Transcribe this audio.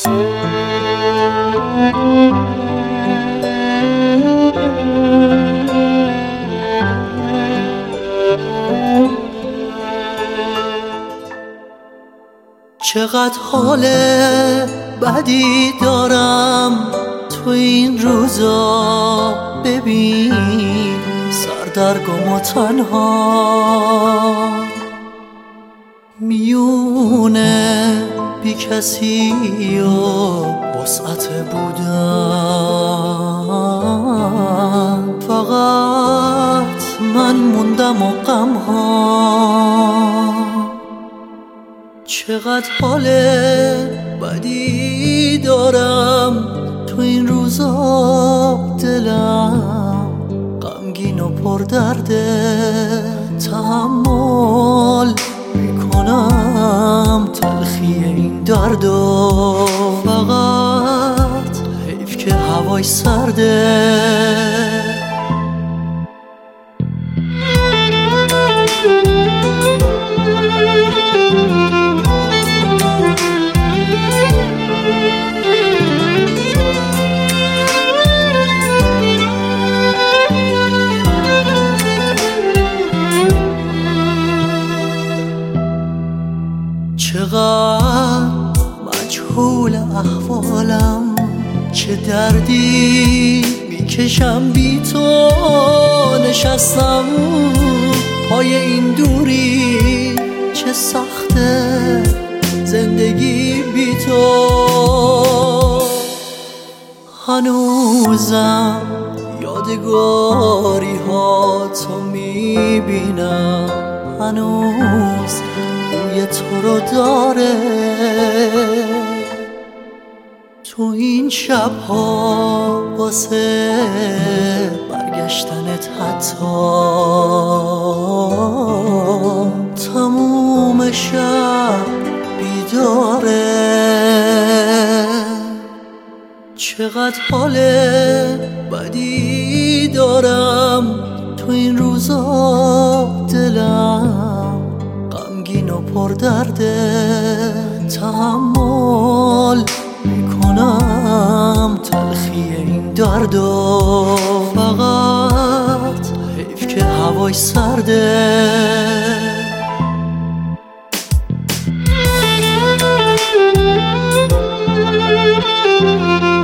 چقدر حال بدی دارم تو این روزا، ببین سردرگم و تنها میونه بی کسی و وسعت بودن، فقط من موندم و غمها. چقدر حال بدی دارم تو این روزا، دلم غمگین و پر درده، تحمل میکنم تلخی این دردو، فقط حیف که هوای سرده. چقدر مجهول احوالم، چه دردی میکشم بی تو، نشستم پای این دوری، چه سخته زندگی بی تو. هنوزم یادگاری ها تو میبینم، هنوز بوی تو رو داره تو این شبها، واسه برگشتنت حتی تموم شب بیداره. چقدر حال بدی دارم تو این روزا، دلم غمگین و پر درده، تحمل میکنم تلخی این دردو، فقط حیف که هوای سرده.